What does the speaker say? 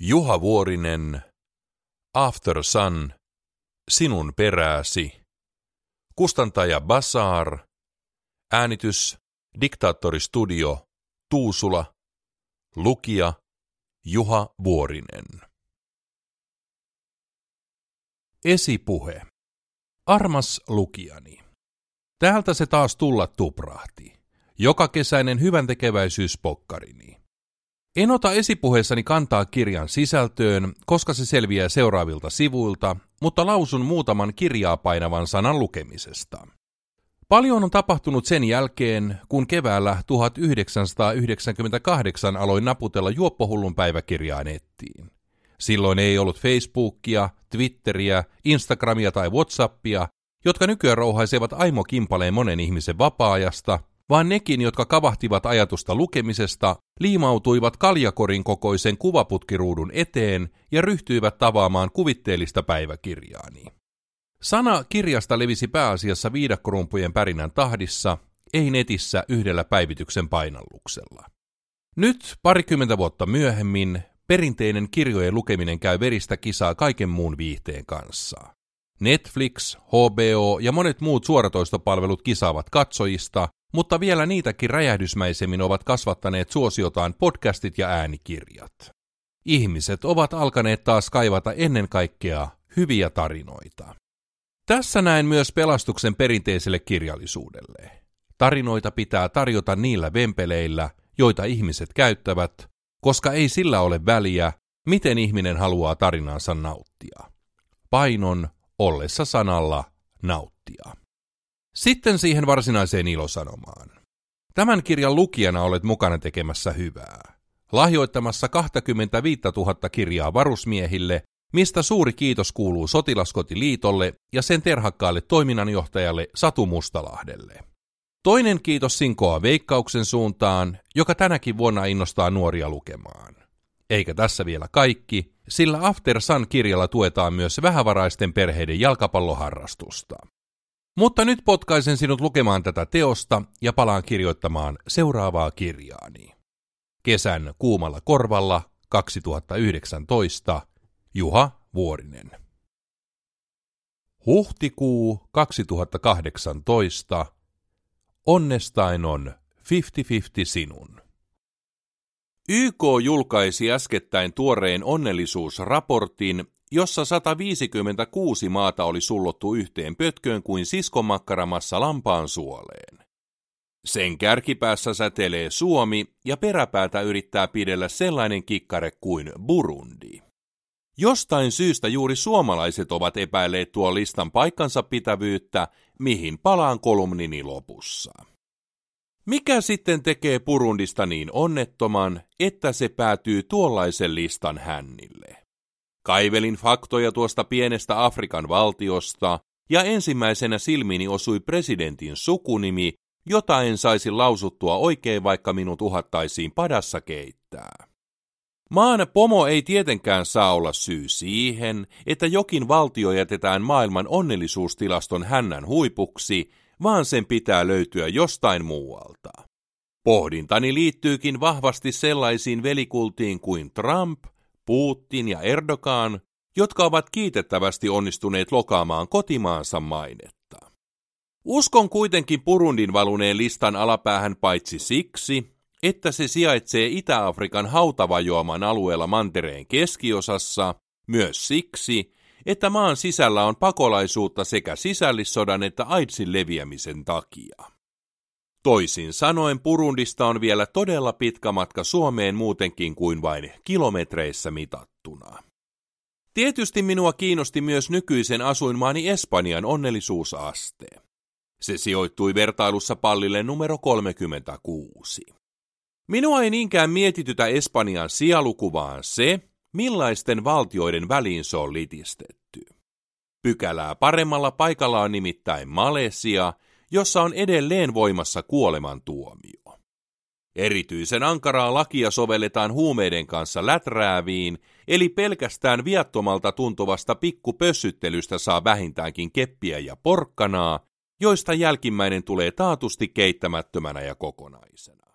Juha Vuorinen, After Sun, Sinun perääsi, kustantaja Bazaar, äänitys Diktaattori Studio, Tuusula, lukija Juha Vuorinen. Esipuhe. Armas lukijani. Täältä se taas tulla tuprahti. Jokakesäinen hyväntekeväisyyspokkarini. En ota esipuheessani kantaa kirjan sisältöön, koska se selviää seuraavilta sivuilta, mutta lausun muutaman kirjaa painavan sanan lukemisesta. Paljon on tapahtunut sen jälkeen, kun keväällä 1998 aloin naputella juoppohullun päiväkirjaa nettiin. Silloin ei ollut Facebookia, Twitteriä, Instagramia tai Whatsappia, jotka nykyään rouhaisevat aimokimpaleen monen ihmisen vapaa-ajasta, vaan nekin, jotka kavahtivat ajatusta lukemisesta, liimautuivat kaljakorin kokoisen kuvaputkiruudun eteen ja ryhtyivät tavaamaan kuvitteellista päiväkirjaani. Sana kirjasta levisi pääasiassa viidakkorumpujen pärinän tahdissa, ei netissä yhdellä päivityksen painalluksella. Nyt, 20 vuotta myöhemmin, perinteinen kirjojen lukeminen käy veristä kisaa kaiken muun viihteen kanssa. Netflix, HBO ja monet muut suoratoistopalvelut kisaavat katsojista, mutta vielä niitäkin räjähdysmäisemmin ovat kasvattaneet suosiotaan podcastit ja äänikirjat. Ihmiset ovat alkaneet taas kaivata ennen kaikkea hyviä tarinoita. Tässä näen myös pelastuksen perinteiselle kirjallisuudelle. Tarinoita pitää tarjota niillä vempeleillä, joita ihmiset käyttävät, koska ei sillä ole väliä, miten ihminen haluaa tarinansa nauttia. Painon ollessa sanalla nauttia. Sitten siihen varsinaiseen ilosanomaan. Tämän kirjan lukijana olet mukana tekemässä hyvää. Lahjoittamassa 25 000 kirjaa varusmiehille, mistä suuri kiitos kuuluu Sotilaskotiliitolle ja sen terhakkaalle toiminnanjohtajalle Satu Mustalahdelle. Toinen kiitos sinkoaa Veikkauksen suuntaan, joka tänäkin vuonna innostaa nuoria lukemaan. Eikä tässä vielä kaikki, sillä After Sun-kirjalla tuetaan myös vähävaraisten perheiden jalkapalloharrastusta. Mutta nyt potkaisen sinut lukemaan tätä teosta ja palaan kirjoittamaan seuraavaa kirjaani. Kesän kuumalla korvalla 2019, Juha Vuorinen. Huhtikuu 2018, onnestain on 50-50 sinun. YK julkaisi äskettäin tuoreen onnellisuusraportin, jossa 156 maata oli sullottu yhteen pötköön kuin siskonmakkaramassa lampaan suoleen. Sen kärkipäässä säteilee Suomi ja peräpäätä yrittää pidellä sellainen kikkare kuin Burundi. Jostain syystä juuri suomalaiset ovat epäilleet tuon listan paikkansa pitävyyttä, mihin palaan kolumnini lopussa. Mikä sitten tekee Burundista niin onnettoman, että se päätyy tuollaisen listan hännille? Kaivelin faktoja tuosta pienestä Afrikan valtiosta, ja ensimmäisenä silmiini osui presidentin sukunimi, jota en saisi lausuttua oikein, vaikka minut uhattaisiin padassa keittää. Maan pomo ei tietenkään saa olla syy siihen, että jokin valtio jätetään maailman onnellisuustilaston hännän huipuksi, vaan sen pitää löytyä jostain muualta. Pohdintani liittyykin vahvasti sellaisiin velikultiin kuin Trump, Putin ja Erdogan, jotka ovat kiitettävästi onnistuneet lokaamaan kotimaansa mainetta. Uskon kuitenkin Burundin valuneen listan alapäähän paitsi siksi, että se sijaitsee Itä-Afrikan hautavajoaman alueella mantereen keskiosassa, myös siksi, että maan sisällä on pakolaisuutta sekä sisällissodan että AIDSin leviämisen takia. Toisin sanoen Burundista on vielä todella pitkä matka Suomeen muutenkin kuin vain kilometreissä mitattuna. Tietysti minua kiinnosti myös nykyisen asuinmaani Espanjan onnellisuusaste. Se sijoittui vertailussa pallille numero 36. Minua ei niinkään mietitytä Espanjan sijaluku, vaan se, millaisten valtioiden väliin se on litistetty. Pykälää paremmalla paikalla on nimittäin Malesia, jossa on edelleen voimassa kuolemantuomio. Erityisen ankaraa lakia sovelletaan huumeiden kanssa läträäviin, eli pelkästään viattomalta tuntuvasta pikkupössyttelystä saa vähintäänkin keppiä ja porkkanaa, joista jälkimmäinen tulee taatusti keittämättömänä ja kokonaisena.